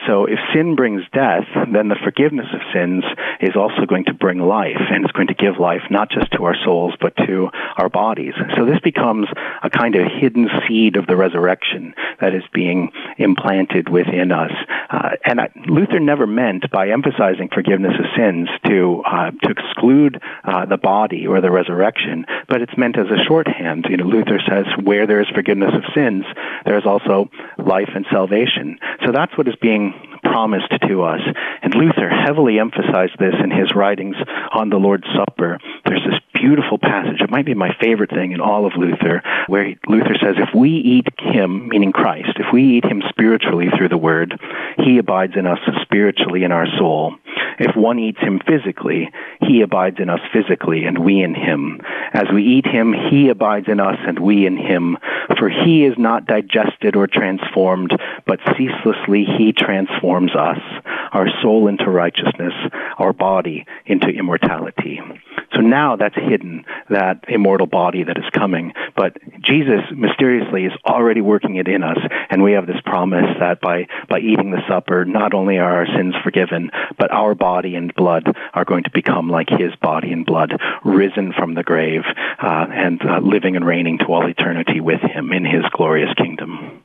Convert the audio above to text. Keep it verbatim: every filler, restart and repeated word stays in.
So if sin brings death, then the forgiveness of sins is also going to bring life, and it's going to give life not just to our souls, but to our bodies. So this becomes a kind of hidden seed of the resurrection that is being implanted within us. Uh, and I, Luther never meant, by emphasizing forgiveness of sins, to uh, to exclude uh, the body or the resurrection, but it's meant as a shorthand. You know, Luther says, where there is forgiveness of sins, there is also life and salvation. So that's what is being promised to us. And Luther heavily emphasized this in his writings on the Lord's Supper. There's this beautiful passage, it might be my favorite thing in all of Luther, where he, Luther says, if we eat him, meaning Christ, if we eat him spiritually through the word, he abides in us spiritually in our soul. If one eats him physically, he abides in us physically, and we in him. As we eat him, he abides in us, and we in him. For he is not digested or transformed, but ceaselessly he transforms us, our soul into righteousness, our body into immortality. So now that's hidden, that immortal body that is coming. But Jesus mysteriously is already working it in us, and we have this promise that by, by eating the supper, not only are our sins forgiven, but our body and blood are going to become like his body and blood, risen from the grave, uh, and uh, living and reigning to all eternity with him in his glorious kingdom.